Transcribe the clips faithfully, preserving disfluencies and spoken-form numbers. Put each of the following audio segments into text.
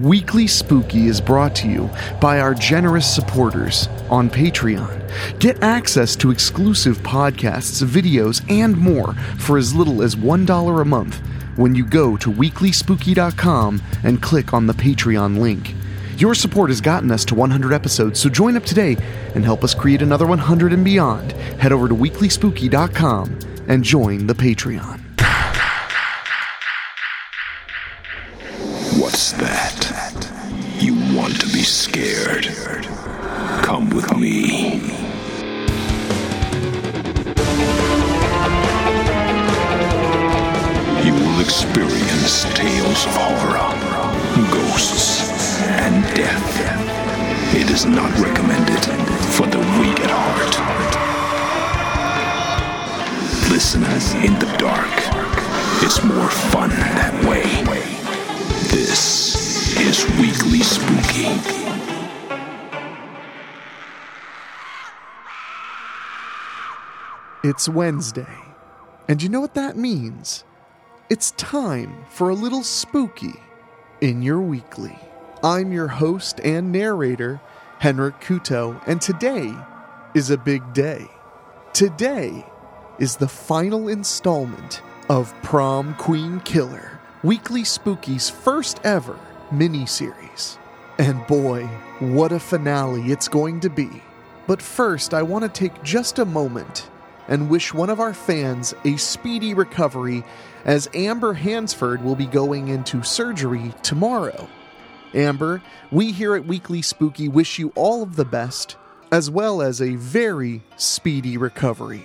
Weekly Spooky is brought to you by our generous supporters on Patreon. Get access to exclusive podcasts, videos, and more for as little as one dollar a month when you go to weekly spooky dot com and click on the Patreon link. Your support has gotten us to one hundred episodes, so join up today and help us create another one hundred and beyond. Head over to weekly spooky dot com and join the Patreon. What's that? You want to be scared? Come with me. You will experience tales of horror, ghosts, and death. It is not recommended for the weak at heart. Listen in the dark. It's more fun that way. This is Weekly Spooky. It's Wednesday, and you know what that means? It's time for a little spooky in your weekly. I'm your host and narrator, Henrik Kuto, and today is a big day. Today is the final installment of Prom Queen Killer, Weekly Spooky's first ever mini-series. And boy, what a finale it's going to be. But first, I want to take just a moment and wish one of our fans a speedy recovery, as Amber Hansford will be going into surgery tomorrow. Amber, we here at Weekly Spooky wish you all of the best, as well as a very speedy recovery.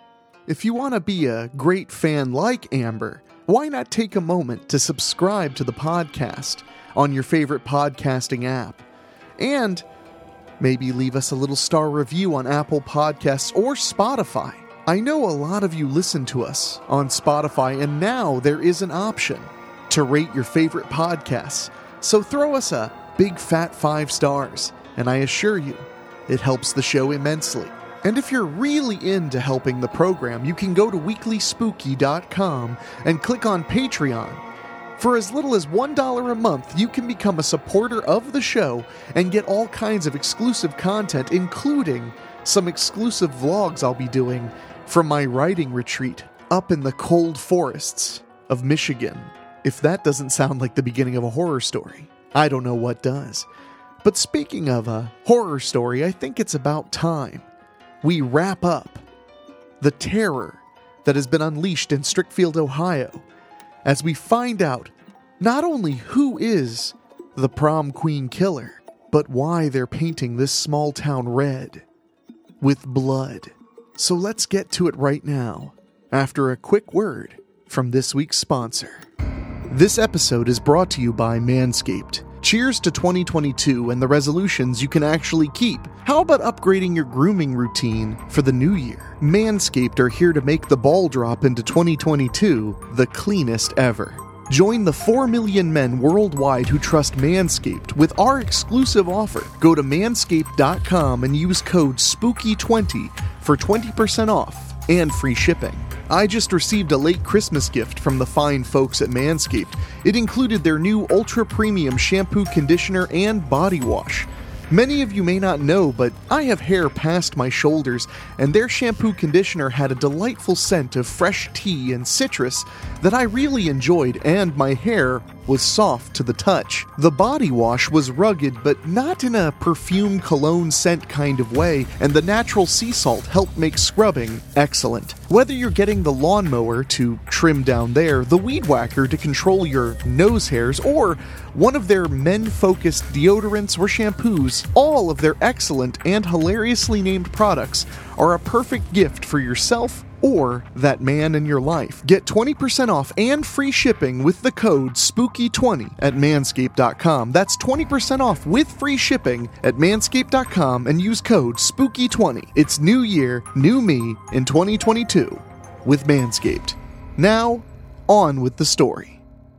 If you want to be a great fan like Amber, why not take a moment to subscribe to the podcast on your favorite podcasting app? And maybe leave us a little star review on Apple Podcasts or Spotify. I know a lot of you listen to us on Spotify, and now there is an option to rate your favorite podcasts. So throw us a big fat five stars, and I assure you, it helps the show immensely. And if you're really into helping the program, you can go to weekly spooky dot com and click on Patreon. For as little as one dollar a month, you can become a supporter of the show and get all kinds of exclusive content, including some exclusive vlogs I'll be doing from my writing retreat up in the cold forests of Michigan. If that doesn't sound like the beginning of a horror story, I don't know what does. But speaking of a horror story, I think it's about time we wrap up the terror that has been unleashed in Strickfield, Ohio, as we find out not only who is the Prom Queen Killer, but why they're painting this small town red with blood. So let's get to it right now, after a quick word from this week's sponsor. This episode is brought to you by Manscaped. Cheers to twenty twenty-two and the resolutions you can actually keep. How about upgrading your grooming routine for the new year? Manscaped are here to make the ball drop into twenty twenty-two the cleanest ever. Join the four million men worldwide who trust Manscaped with our exclusive offer. Go to manscaped dot com and use code spooky twenty for twenty percent off and free shipping. I just received a late Christmas gift from the fine folks at Manscaped. It included their new ultra premium shampoo, conditioner, and body wash. Many of you may not know, but I have hair past my shoulders, and their shampoo conditioner had a delightful scent of fresh tea and citrus that I really enjoyed, and my hair was soft to the touch. The body wash was rugged, but not in a perfume cologne scent kind of way, and the natural sea salt helped make scrubbing excellent. Whether you're getting the lawnmower to trim down there, the weed whacker to control your nose hairs, or one of their men-focused deodorants or shampoos, all of their excellent and hilariously named products are a perfect gift for yourself or that man in your life. Get twenty percent off and free shipping with the code spooky twenty at manscaped dot com. That's twenty percent off with free shipping at manscaped dot com and use code spooky twenty. It's new year, new me in twenty twenty-two with Manscaped. Now, on with the story.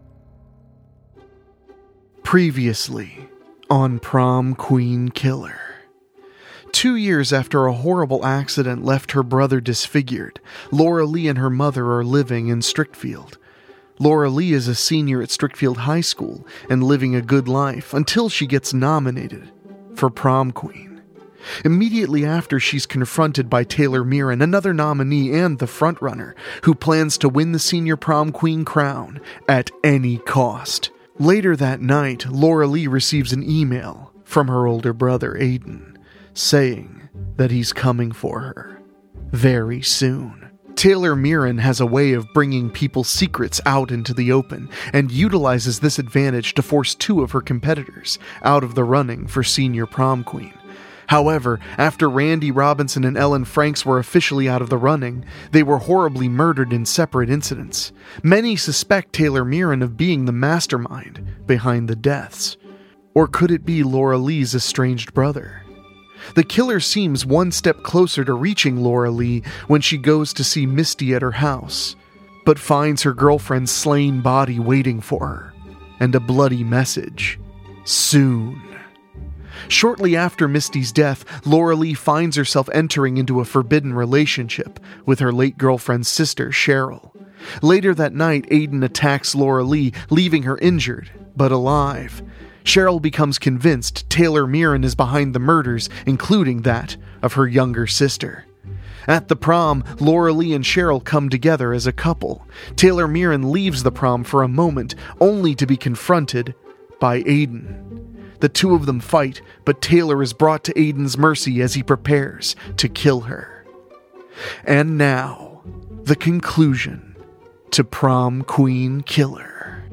Previously on Prom Queen Killer. Two years after a horrible accident left her brother disfigured, Laura Lee and her mother are living in Strickfield. Laura Lee is a senior at Strickfield High School and living a good life until she gets nominated for prom queen. Immediately after, she's confronted by Taylor Mirren, another nominee and the frontrunner, who plans to win the senior prom queen crown at any cost. Later that night, Laura Lee receives an email from her older brother, Aiden, saying that he's coming for her very soon. Taylor Mirren has a way of bringing people's secrets out into the open and utilizes this advantage to force two of her competitors out of the running for senior prom queen. However, after Randy Robinson and Ellen Franks were officially out of the running, they were horribly murdered in separate incidents. Many suspect Taylor Mirren of being the mastermind behind the deaths. Or could it be Laura Lee's estranged brother? The killer seems one step closer to reaching Laura Lee when she goes to see Misty at her house, but finds her girlfriend's slain body waiting for her, and a bloody message. Soon. Shortly after Misty's death, Laura Lee finds herself entering into a forbidden relationship with her late girlfriend's sister, Cheryl. Later that night, Aiden attacks Laura Lee, leaving her injured, but alive. Cheryl becomes convinced Taylor Mirren is behind the murders, including that of her younger sister. At the prom, Laura Lee and Cheryl come together as a couple. Taylor Mirren leaves the prom for a moment, only to be confronted by Aiden. The two of them fight, but Taylor is brought to Aiden's mercy as he prepares to kill her. And now, the conclusion to Prom Queen Killer.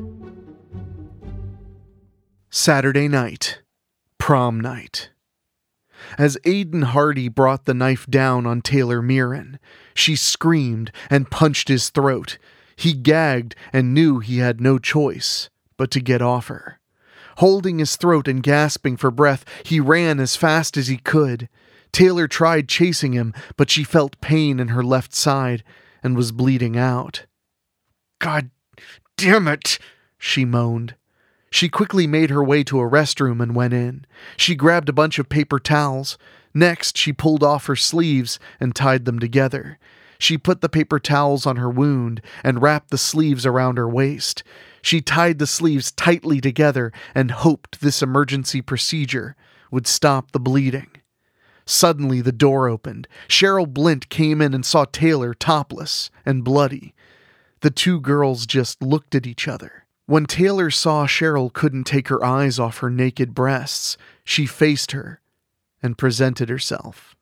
Saturday night, prom night. As Aiden Hardy brought the knife down on Taylor Mirren, she screamed and punched his throat. He gagged and knew he had no choice but to get off her. Holding his throat and gasping for breath, he ran as fast as he could. Taylor tried chasing him, but she felt pain in her left side and was bleeding out. "God damn it," she moaned. She quickly made her way to a restroom and went in. She grabbed a bunch of paper towels. Next, she pulled off her sleeves and tied them together. She put the paper towels on her wound and wrapped the sleeves around her waist. She tied the sleeves tightly together and hoped this emergency procedure would stop the bleeding. Suddenly, the door opened. Cheryl Blint came in and saw Taylor topless and bloody. The two girls just looked at each other. When Taylor saw Cheryl couldn't take her eyes off her naked breasts, she faced her and presented herself.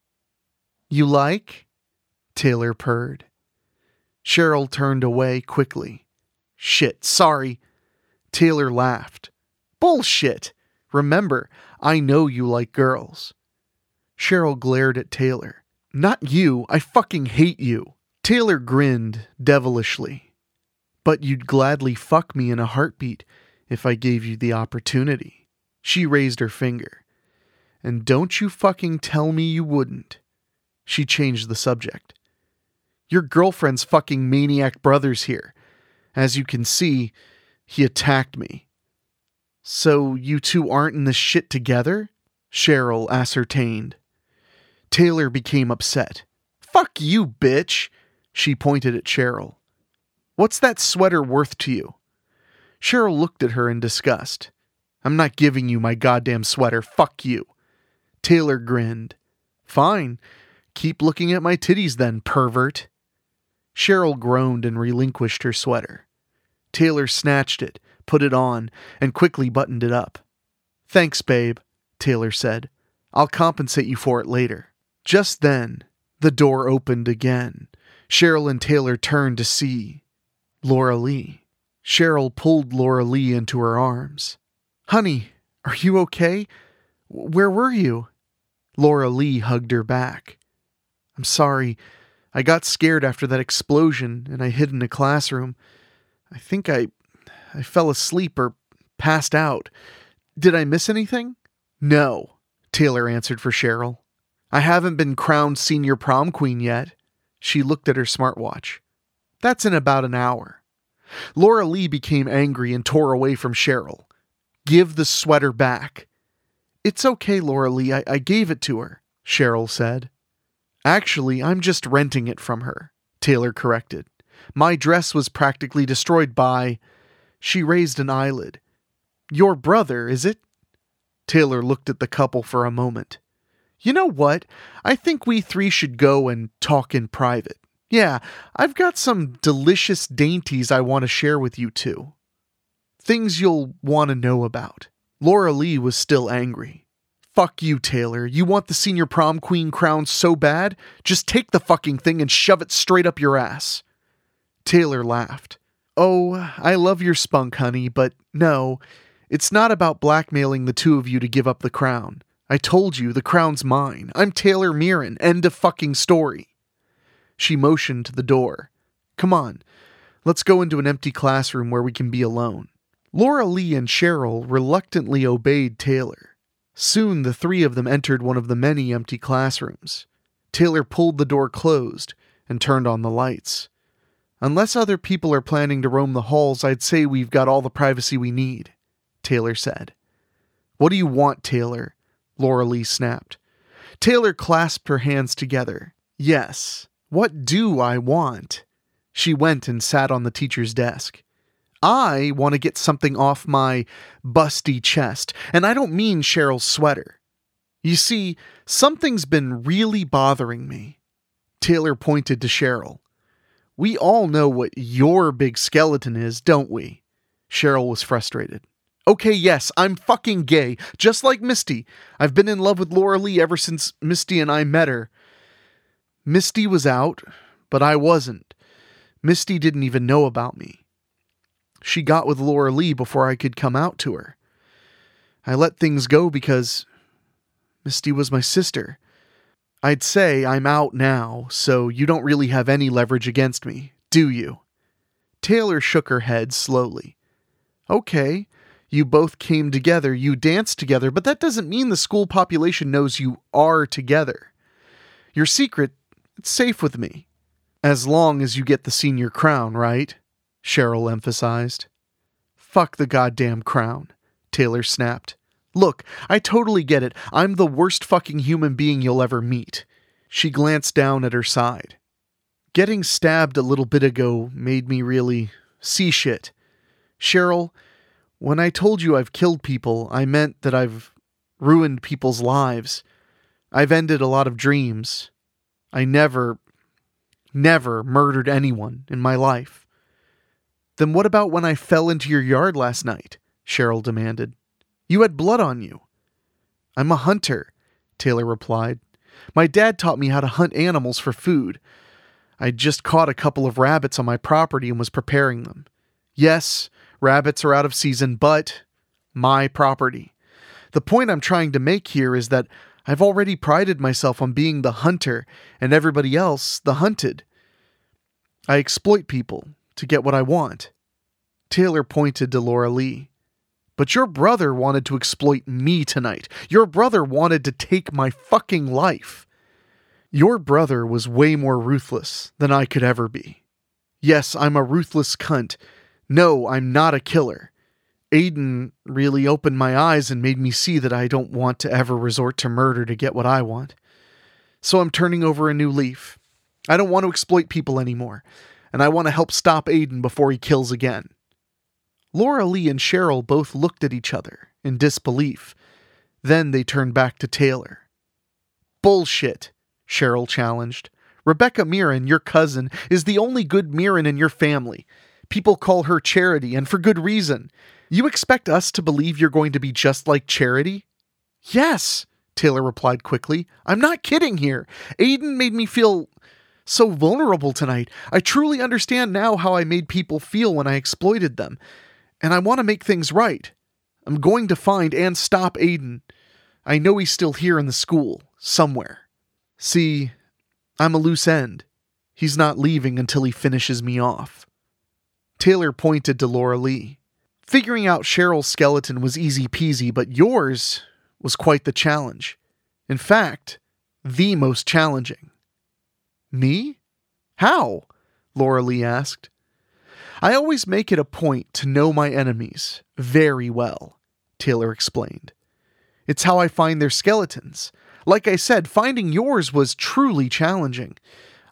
"You like?" Taylor purred. Cheryl turned away quickly. "Shit, sorry." Taylor laughed. "Bullshit. Remember, I know you like girls." Cheryl glared at Taylor. "Not you, I fucking hate you." Taylor grinned devilishly. "But you'd gladly fuck me in a heartbeat if I gave you the opportunity." She raised her finger. "And don't you fucking tell me you wouldn't." She changed the subject. "Your girlfriend's fucking maniac brother's here. As you can see, he attacked me." "So you two aren't in this shit together?" Cheryl ascertained. Taylor became upset. "Fuck you, bitch!" She pointed at Cheryl. "What's that sweater worth to you?" Cheryl looked at her in disgust. "I'm not giving you my goddamn sweater. Fuck you." Taylor grinned. "Fine. Keep looking at my titties then, pervert." Cheryl groaned and relinquished her sweater. Taylor snatched it, put it on, and quickly buttoned it up. "Thanks, babe," Taylor said. "I'll compensate you for it later." Just then, the door opened again. Cheryl and Taylor turned to see Laura Lee. Cheryl pulled Laura Lee into her arms. "Honey, are you okay? Where were you?" Laura Lee hugged her back. "I'm sorry. I got scared after that explosion and I hid in a classroom. I think I, I fell asleep or passed out. Did I miss anything?" "No," Taylor answered for Cheryl. "I haven't been crowned senior prom queen yet." She looked at her smartwatch. "That's in about an hour." Laura Lee became angry and tore away from Cheryl. "Give the sweater back." "It's okay, Laura Lee. I, I gave it to her," Cheryl said. "Actually, I'm just renting it from her," Taylor corrected. My dress was practically destroyed by... She raised an eyelid. Your brother, is it? Taylor looked at the couple for a moment. You know what? I think we three should go and talk in private. Yeah, I've got some delicious dainties I want to share with you two. Things you'll want to know about. Laura Lee was still angry. Fuck you, Taylor. You want the senior prom queen crown so bad? Just take the fucking thing and shove it straight up your ass. Taylor laughed. Oh, I love your spunk, honey, but no, it's not about blackmailing the two of you to give up the crown. I told you, the crown's mine. I'm Taylor Mirren. End of fucking story. She motioned to the door. Come on, let's go into an empty classroom where we can be alone. Laura Lee and Cheryl reluctantly obeyed Taylor. Soon the three of them entered one of the many empty classrooms. Taylor pulled the door closed and turned on the lights. Unless other people are planning to roam the halls, I'd say we've got all the privacy we need, Taylor said. What do you want, Taylor? Laura Lee snapped. Taylor clasped her hands together. Yes, what do I want? She went and sat on the teacher's desk. I want to get something off my busty chest, and I don't mean Cheryl's sweater. You see, something's been really bothering me. Taylor pointed to Cheryl. We all know what your big skeleton is, don't we? Cheryl was frustrated. Okay, yes, I'm fucking gay, just like Misty. I've been in love with Laura Lee ever since Misty and I met her. Misty was out, but I wasn't. Misty didn't even know about me. She got with Laura Lee before I could come out to her. I let things go because Misty was my sister. I'd say I'm out now, so you don't really have any leverage against me, do you? Taylor shook her head slowly. Okay, you both came together, you danced together, but that doesn't mean the school population knows you are together. Your secret, it's safe with me. As long as you get the senior crown, right? Cheryl emphasized. Fuck the goddamn crown, Taylor snapped. Look, I totally get it. I'm the worst fucking human being you'll ever meet. She glanced down at her side. Getting stabbed a little bit ago made me really see shit. Cheryl, when I told you I've killed people, I meant that I've ruined people's lives. I've ended a lot of dreams. I never, never murdered anyone in my life. Then what about when I fell into your yard last night? Cheryl demanded. You had blood on you. I'm a hunter, Taylor replied. My dad taught me how to hunt animals for food. I'd just caught a couple of rabbits on my property and was preparing them. Yes, rabbits are out of season, but my property. The point I'm trying to make here is that I've already prided myself on being the hunter and everybody else the hunted. I exploit people to get what I want. Taylor pointed to Laura Lee. But your brother wanted to exploit me tonight. Your brother wanted to take my fucking life. Your brother was way more ruthless than I could ever be. Yes, I'm a ruthless cunt. No, I'm not a killer. Aiden really opened my eyes and made me see that I don't want to ever resort to murder to get what I want. So I'm turning over a new leaf. I don't want to exploit people anymore, and I want to help stop Aiden before he kills again. Laura Lee and Cheryl both looked at each other in disbelief. Then they turned back to Taylor. Bullshit, Cheryl challenged. Rebecca Mirren, your cousin, is the only good Mirren in your family. People call her Charity, and for good reason. You expect us to believe you're going to be just like Charity? Yes, Taylor replied quickly. I'm not kidding here. Aiden made me feel so vulnerable tonight. I truly understand now how I made people feel when I exploited them. And I want to make things right. I'm going to find and stop Aiden. I know he's still here in the school, somewhere. See, I'm a loose end. He's not leaving until he finishes me off. Taylor pointed to Laura Lee. Figuring out Cheryl's skeleton was easy peasy, but yours was quite the challenge. In fact, the most challenging. Me? How? Laura Lee asked. I always make it a point to know my enemies very well, Taylor explained. It's how I find their skeletons. Like I said, finding yours was truly challenging.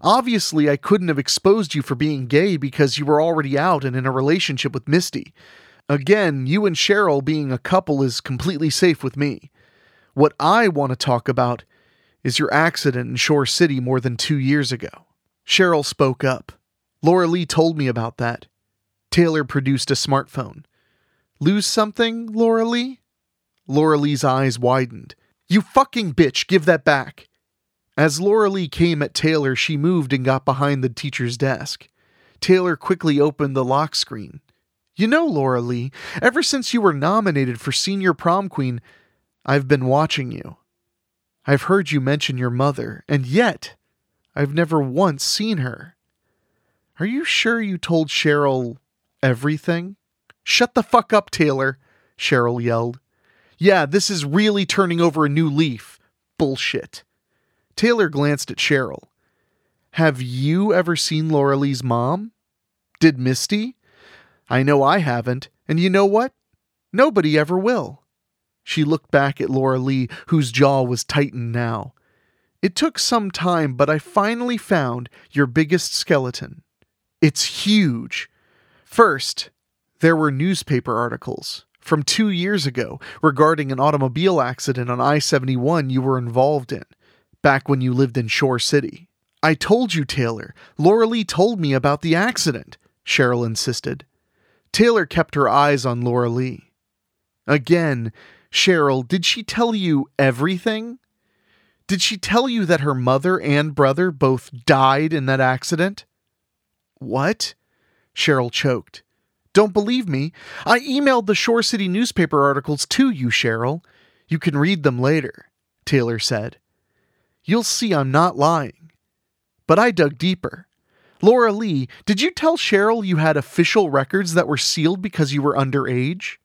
Obviously, I couldn't have exposed you for being gay because you were already out and in a relationship with Misty. Again, you and Cheryl being a couple is completely safe with me. What I want to talk about is your accident in Shore City more than two years ago. Cheryl spoke up. Laura Lee told me about that. Taylor produced a smartphone. Lose something, Laura Lee? Laura Lee's eyes widened. You fucking bitch, give that back. As Laura Lee came at Taylor, she moved and got behind the teacher's desk. Taylor quickly opened the lock screen. You know, Laura Lee, ever since you were nominated for Senior Prom Queen, I've been watching you. I've heard you mention your mother, and yet I've never once seen her. Are you sure you told Cheryl everything? Shut the fuck up, Taylor, Cheryl yelled. Yeah, this is really turning over a new leaf. Bullshit. Taylor glanced at Cheryl. Have you ever seen Laura Lee's mom? Did Misty? I know I haven't, and you know what? Nobody ever will. She looked back at Laura Lee, whose jaw was tightened now. It took some time, but I finally found your biggest skeleton. It's huge. First, there were newspaper articles from two years ago regarding an automobile accident on I seventy-one you were involved in, back when you lived in Shore City. I told you, Taylor. Laura Lee told me about the accident, Cheryl insisted. Taylor kept her eyes on Laura Lee. Again, Cheryl, did she tell you everything? Did she tell you that her mother and brother both died in that accident? What? Cheryl choked. Don't believe me? I emailed the Shore City newspaper articles to you, Cheryl. You can read them later, Taylor said. You'll see I'm not lying. But I dug deeper. Laura Lee, did you tell Cheryl you had official records that were sealed because you were underage?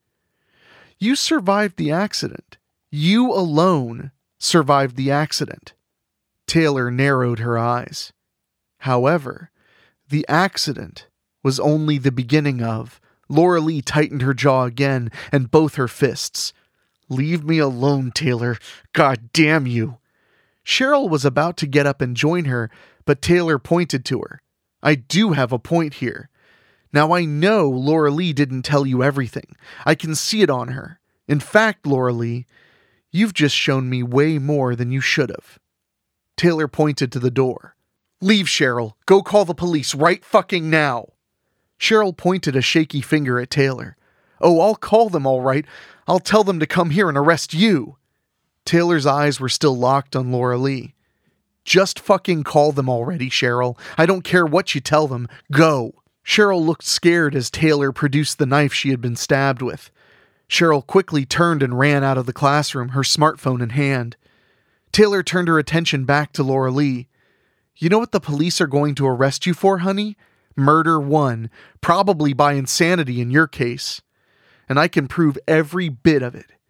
You survived the accident. You alone survived the accident. Taylor narrowed her eyes. However, the accident was only the beginning of. Laura Lee tightened her jaw again and both her fists. Leave me alone, Taylor. God damn you. Cheryl was about to get up and join her, but Taylor pointed to her. I do have a point here. Now I know Laura Lee didn't tell you everything. I can see it on her. In fact, Laura Lee, you've just shown me way more than you should have. Taylor pointed to the door. Leave, Cheryl. Go call the police right fucking now. Cheryl pointed a shaky finger at Taylor. Oh, I'll call them all right. I'll tell them to come here and arrest you. Taylor's eyes were still locked on Laura Lee. Just fucking call them already, Cheryl. I don't care what you tell them. Go. Cheryl looked scared as Taylor produced the knife she had been stabbed with. Cheryl quickly turned and ran out of the classroom, her smartphone in hand. Taylor turned her attention back to Laura Lee. You know what the police are going to arrest you for, honey? Murder one, probably by insanity in your case. And I can prove every bit of it.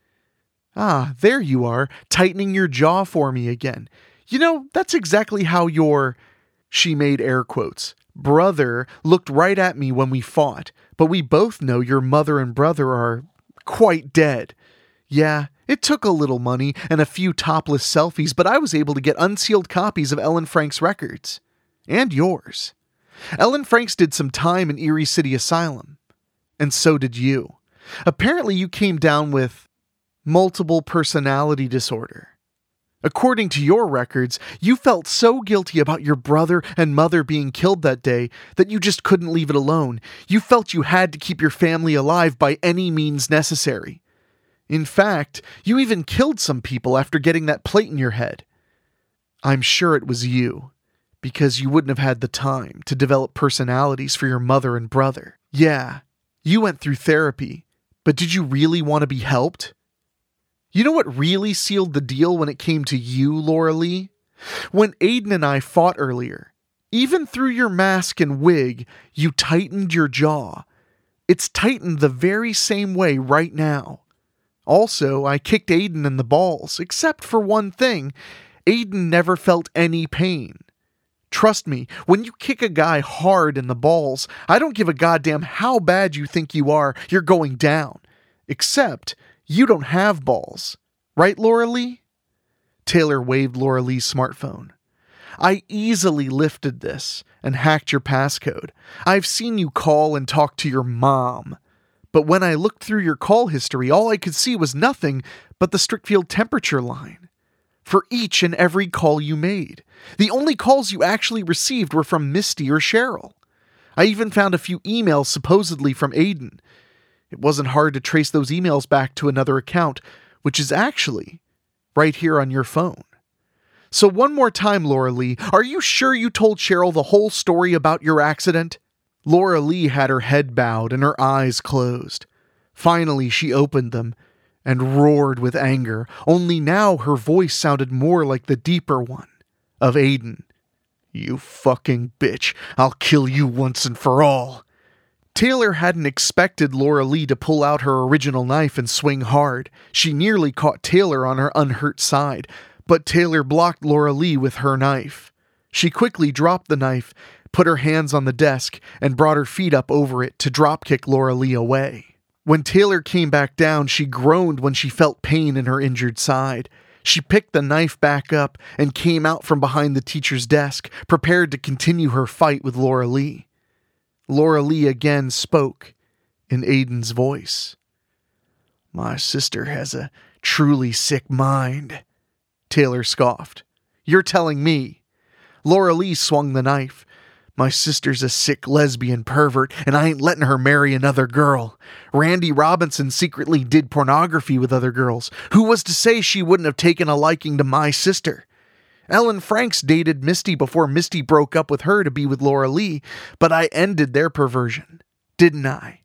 Ah, there you are, tightening your jaw for me again. You know, that's exactly how your, she made air quotes, brother looked right at me when we fought, but we both know your mother and brother are quite dead. Yeah, it took a little money and a few topless selfies, but I was able to get unsealed copies of Ellen Frank's records. And yours. Ellen Franks did some time in Erie City Asylum. And so did you. Apparently you came down with multiple personality disorder. According to your records, you felt so guilty about your brother and mother being killed that day that you just couldn't leave it alone. You felt you had to keep your family alive by any means necessary. In fact, you even killed some people after getting that plate in your head. I'm sure it was you, because you wouldn't have had the time to develop personalities for your mother and brother. Yeah, you went through therapy, but did you really want to be helped? You know what really sealed the deal when it came to you, Laura Lee? When Aiden and I fought earlier, even through your mask and wig, you tightened your jaw. It's tightened the very same way right now. Also, I kicked Aiden in the balls, except for one thing. Aiden never felt any pain. Trust me, when you kick a guy hard in the balls, I don't give a goddamn how bad you think you are, you're going down. Except, you don't have balls. Right, Laura Lee? Taylor waved Laura Lee's smartphone. I easily lifted this and hacked your passcode. I've seen you call and talk to your mom. But when I looked through your call history, all I could see was nothing but the Strickfield temperature line. For each and every call you made. The only calls you actually received were from Misty or Cheryl. I even found a few emails supposedly from Aiden. It wasn't hard to trace those emails back to another account, which is actually right here on your phone. So one more time, Laura Lee, are you sure you told Cheryl the whole story about your accident? Laura Lee had her head bowed and her eyes closed. Finally, she opened them and roared with anger, only now her voice sounded more like the deeper one of Aiden. You fucking bitch, I'll kill you once and for all. Taylor hadn't expected Laura Lee to pull out her original knife and swing hard. She nearly caught Taylor on her unhurt side, but Taylor blocked Laura Lee with her knife. She quickly dropped the knife, put her hands on the desk, and brought her feet up over it to dropkick Laura Lee away. When Taylor came back down, she groaned when she felt pain in her injured side. She picked the knife back up and came out from behind the teacher's desk, prepared to continue her fight with Laura Lee. Laura Lee again spoke in Aiden's voice. My sister has a truly sick mind, Taylor scoffed. You're telling me. Laura Lee swung the knife. My sister's a sick lesbian pervert, and I ain't letting her marry another girl. Randy Robinson secretly did pornography with other girls. Who was to say she wouldn't have taken a liking to my sister? Ellen Franks dated Misty before Misty broke up with her to be with Laura Lee, but I ended their perversion, didn't I?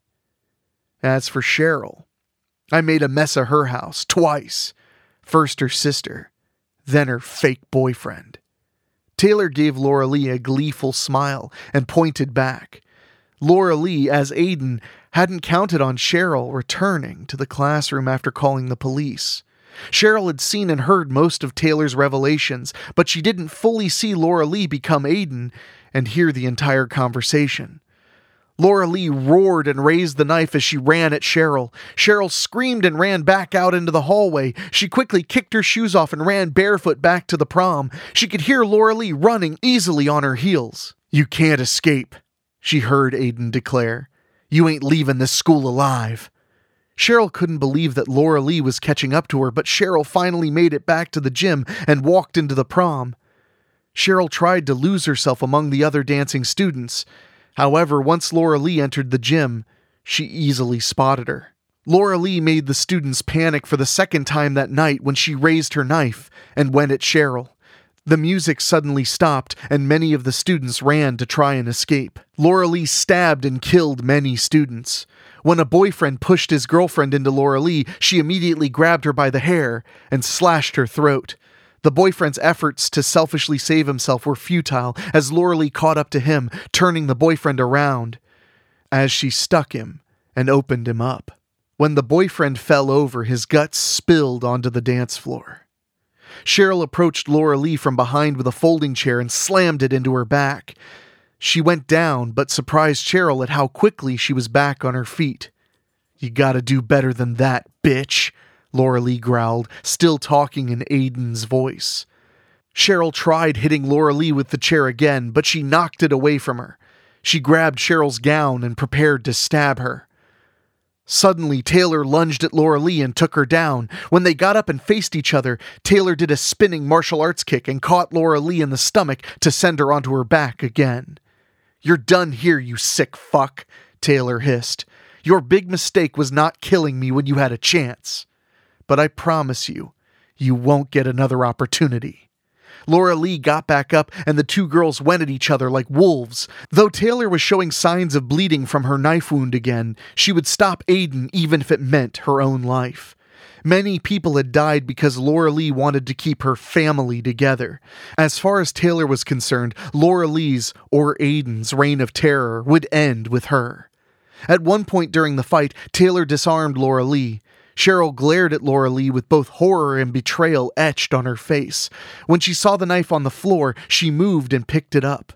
As for Cheryl, I made a mess of her house twice. First her sister, then her fake boyfriend. Taylor gave Laura Lee a gleeful smile and pointed back. Laura Lee, as Aiden, hadn't counted on Cheryl returning to the classroom after calling the police. Cheryl had seen and heard most of Taylor's revelations, but she didn't fully see Laura Lee become Aiden and hear the entire conversation. Laura Lee roared and raised the knife as she ran at Cheryl. Cheryl screamed and ran back out into the hallway. She quickly kicked her shoes off and ran barefoot back to the prom. She could hear Laura Lee running easily on her heels. You can't escape, she heard Aiden declare. You ain't leaving this school alive. Cheryl couldn't believe that Laura Lee was catching up to her, but Cheryl finally made it back to the gym and walked into the prom. Cheryl tried to lose herself among the other dancing students. However, once Laura Lee entered the gym, she easily spotted her. Laura Lee made the students panic for the second time that night when she raised her knife and went at Cheryl. The music suddenly stopped, and many of the students ran to try and escape. Laura Lee stabbed and killed many students. When a boyfriend pushed his girlfriend into Laura Lee, she immediately grabbed her by the hair and slashed her throat. The boyfriend's efforts to selfishly save himself were futile as Laura Lee caught up to him, turning the boyfriend around as she stuck him and opened him up. When the boyfriend fell over, his guts spilled onto the dance floor. Cheryl approached Laura Lee from behind with a folding chair and slammed it into her back. She went down, but surprised Cheryl at how quickly she was back on her feet. You gotta do better than that, bitch, Laura Lee growled, still talking in Aiden's voice. Cheryl tried hitting Laura Lee with the chair again, but she knocked it away from her. She grabbed Cheryl's gown and prepared to stab her. Suddenly, Taylor lunged at Laura Lee and took her down. When they got up and faced each other, Taylor did a spinning martial arts kick and caught Laura Lee in the stomach to send her onto her back again. You're done here, you sick fuck, Taylor hissed. Your big mistake was not killing me when you had a chance. But I promise you, you won't get another opportunity. Laura Lee got back up and the two girls went at each other like wolves. Though Taylor was showing signs of bleeding from her knife wound again, she would stop Aiden even if it meant her own life. Many people had died because Laura Lee wanted to keep her family together. As far as Taylor was concerned, Laura Lee's, or Aiden's, reign of terror would end with her. At one point during the fight, Taylor disarmed Laura Lee. Cheryl glared at Laura Lee with both horror and betrayal etched on her face. When she saw the knife on the floor, she moved and picked it up.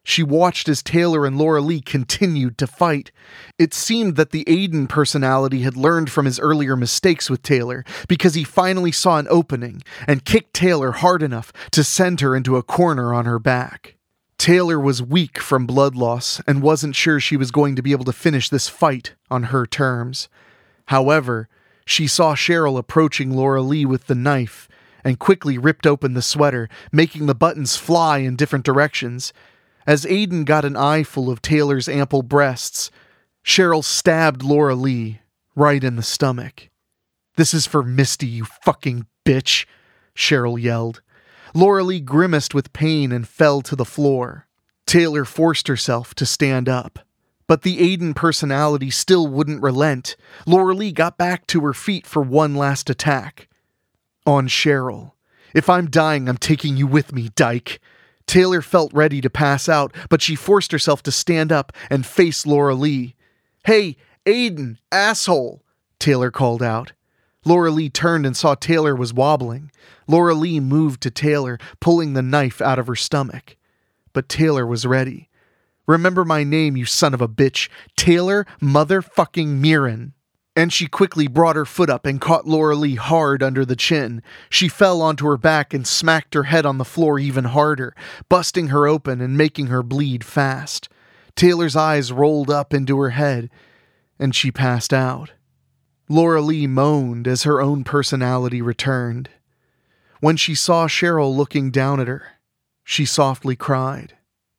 She watched as Taylor and Laura Lee continued to fight. It seemed that the Aiden personality had learned from his earlier mistakes with Taylor, because he finally saw an opening and kicked Taylor hard enough to send her into a corner on her back. Taylor was weak from blood loss and wasn't sure she was going to be able to finish this fight on her terms. However, she saw Cheryl approaching Laura Lee with the knife and quickly ripped open the sweater, making the buttons fly in different directions. As Aiden got an eyeful of Taylor's ample breasts, Cheryl stabbed Laura Lee right in the stomach. "This is for Misty, you fucking bitch," Cheryl yelled. Laura Lee grimaced with pain and fell to the floor. Taylor forced herself to stand up. But the Aiden personality still wouldn't relent. Laura Lee got back to her feet for one last attack. On Cheryl. "If I'm dying, I'm taking you with me, dyke." Taylor felt ready to pass out, but she forced herself to stand up and face Laura Lee. "Hey, Aiden, asshole," Taylor called out. Laura Lee turned and saw Taylor was wobbling. Laura Lee moved to Taylor, pulling the knife out of her stomach. But Taylor was ready. "Remember my name, you son of a bitch. Taylor motherfucking Mirren." And she quickly brought her foot up and caught Laura Lee hard under the chin. She fell onto her back and smacked her head on the floor even harder, busting her open and making her bleed fast. Taylor's eyes rolled up into her head, and she passed out. Laura Lee moaned as her own personality returned. When she saw Cheryl looking down at her, she softly cried.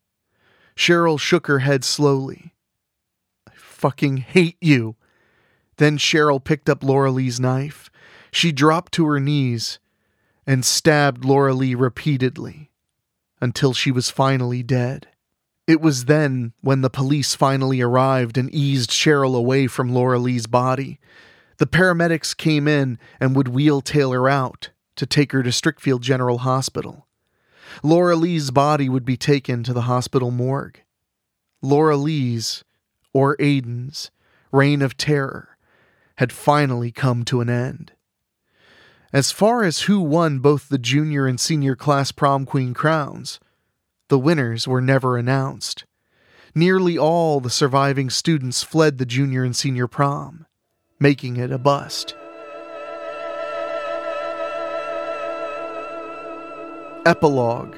Cheryl shook her head slowly. "I fucking hate you." Then Cheryl picked up Laura Lee's knife. She dropped to her knees and stabbed Laura Lee repeatedly until she was finally dead. It was then when the police finally arrived and eased Cheryl away from Laura Lee's body. The paramedics came in and would wheel Taylor out to take her to Strickfield General Hospital. Laura Lee's body would be taken to the hospital morgue. Laura Lee's, or Aiden's, reign of terror had finally come to an end. As far as who won both the junior and senior class prom queen crowns, the winners were never announced. Nearly all the surviving students fled the junior and senior prom, making it a bust. Epilogue.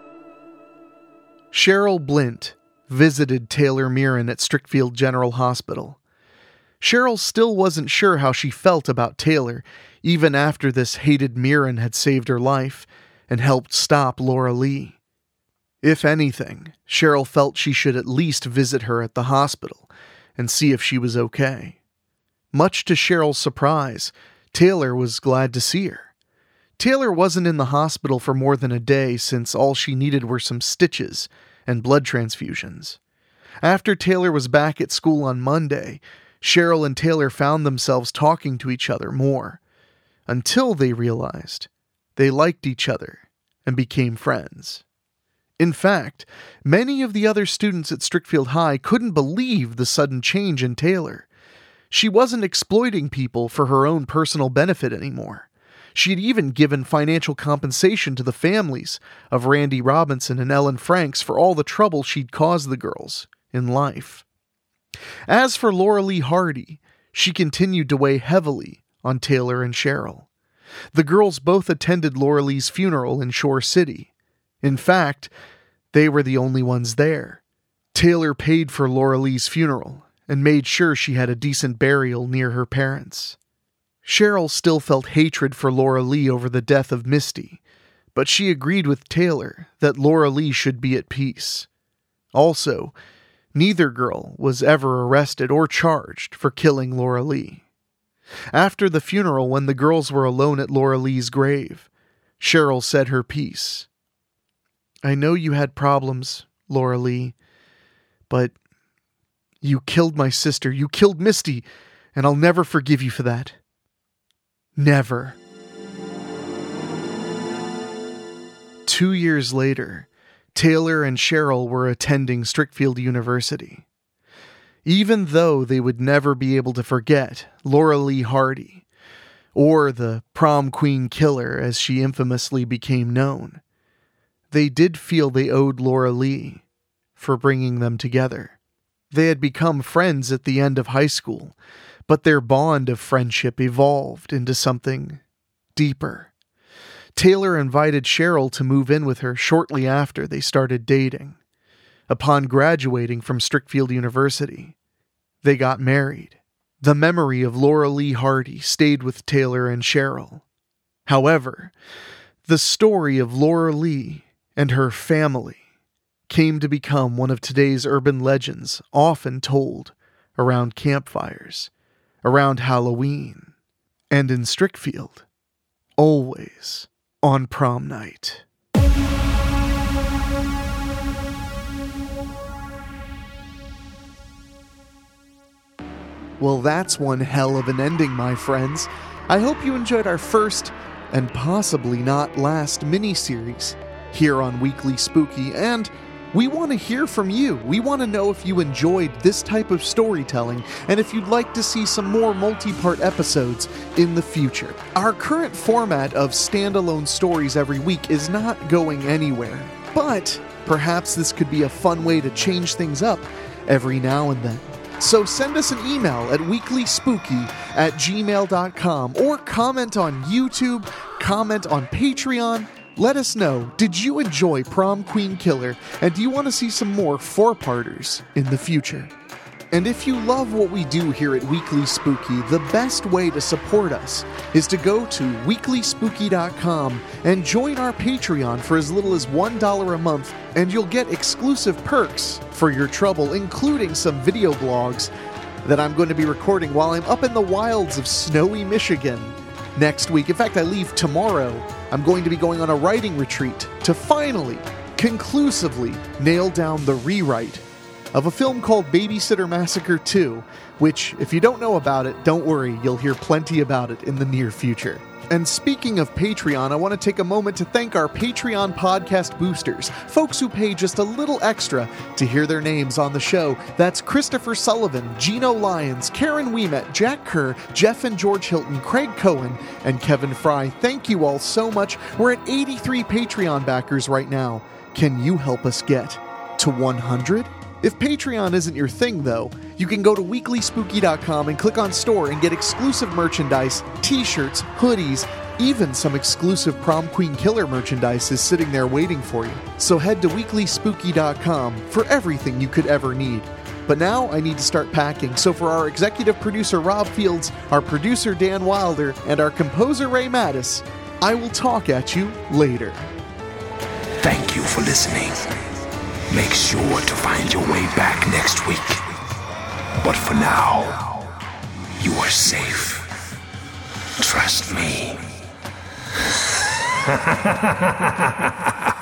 Cheryl Blint visited Taylor Mirren at Strickfield General Hospital. Cheryl still wasn't sure how she felt about Taylor, even after this hated Mirren had saved her life and helped stop Laura Lee. If anything, Cheryl felt she should at least visit her at the hospital and see if she was okay. Much to Cheryl's surprise, Taylor was glad to see her. Taylor wasn't in the hospital for more than a day since all she needed were some stitches and blood transfusions. After Taylor was back at school on Monday, Cheryl and Taylor found themselves talking to each other more, until they realized they liked each other and became friends. In fact, many of the other students at Strickfield High couldn't believe the sudden change in Taylor. She wasn't exploiting people for her own personal benefit anymore. She had even given financial compensation to the families of Randy Robinson and Ellen Franks for all the trouble she'd caused the girls in life. As for Laura Lee Hardy, she continued to weigh heavily on Taylor and Cheryl. The girls both attended Laura Lee's funeral in Shore City. In fact, they were the only ones there. Taylor paid for Laura Lee's funeral and made sure she had a decent burial near her parents. Cheryl still felt hatred for Laura Lee over the death of Misty, but she agreed with Taylor that Laura Lee should be at peace. Also, neither girl was ever arrested or charged for killing Laura Lee. After the funeral, when the girls were alone at Laura Lee's grave, Cheryl said her piece. "I know you had problems, Laura Lee, but you killed my sister, you killed Misty, and I'll never forgive you for that. Never." Two years later, Taylor and Cheryl were attending Strickfield University. Even though they would never be able to forget Laura Lee Hardy, or the prom queen killer as she infamously became known, they did feel they owed Laura Lee for bringing them together. They had become friends at the end of high school, but their bond of friendship evolved into something deeper. Taylor invited Cheryl to move in with her shortly after they started dating. Upon graduating from Strickfield University, they got married. The memory of Laura Lee Hardy stayed with Taylor and Cheryl. However, the story of Laura Lee and her family came to become one of today's urban legends often told around campfires, around Halloween, and in Strickfield, always on prom night. Well, that's one hell of an ending, my friends. I hope you enjoyed our first, and possibly not last, mini-series here on Weekly Spooky, and we want to hear from you. We want to know if you enjoyed this type of storytelling, and if you'd like to see some more multi-part episodes in the future. Our current format of standalone stories every week is not going anywhere, but perhaps this could be a fun way to change things up every now and then. So send us an email at weeklyspooky at gmail dot com or comment on YouTube, comment on Patreon. Let us know, did you enjoy Prom Queen Killer, and do you want to see some more four-parters in the future? And if you love what we do here at Weekly Spooky, the best way to support us is to go to weekly spooky dot com and join our Patreon for as little as one dollar a month, and you'll get exclusive perks for your trouble, including some video blogs that I'm going to be recording while I'm up in the wilds of snowy Michigan next week. In fact, I leave tomorrow. I'm going to be going on a writing retreat to finally, conclusively nail down the rewrite of a film called Babysitter Massacre two, which, if you don't know about it, don't worry, you'll hear plenty about it in the near future. And speaking of Patreon, I want to take a moment to thank our Patreon podcast boosters, folks who pay just a little extra to hear their names on the show. That's Christopher Sullivan, Gino Lyons, Karen Ouimet, Jack Kerr, Jeff and George Hilton, Craig Cohen, and Kevin Fry. Thank you all so much. We're at eighty-three Patreon backers right now. Can you help us get to one hundred? If Patreon isn't your thing, though, you can go to weekly spooky dot com and click on Store and get exclusive merchandise, t-shirts, hoodies, even some exclusive Prom Queen Killer merchandise is sitting there waiting for you. So head to weekly spooky dot com for everything you could ever need. But now I need to start packing, so for our executive producer Rob Fields, our producer Dan Wilder, and our composer Ray Mattis, I will talk at you later. Thank you for listening. Make sure to find your way back next week. But for now, you are safe. Trust me.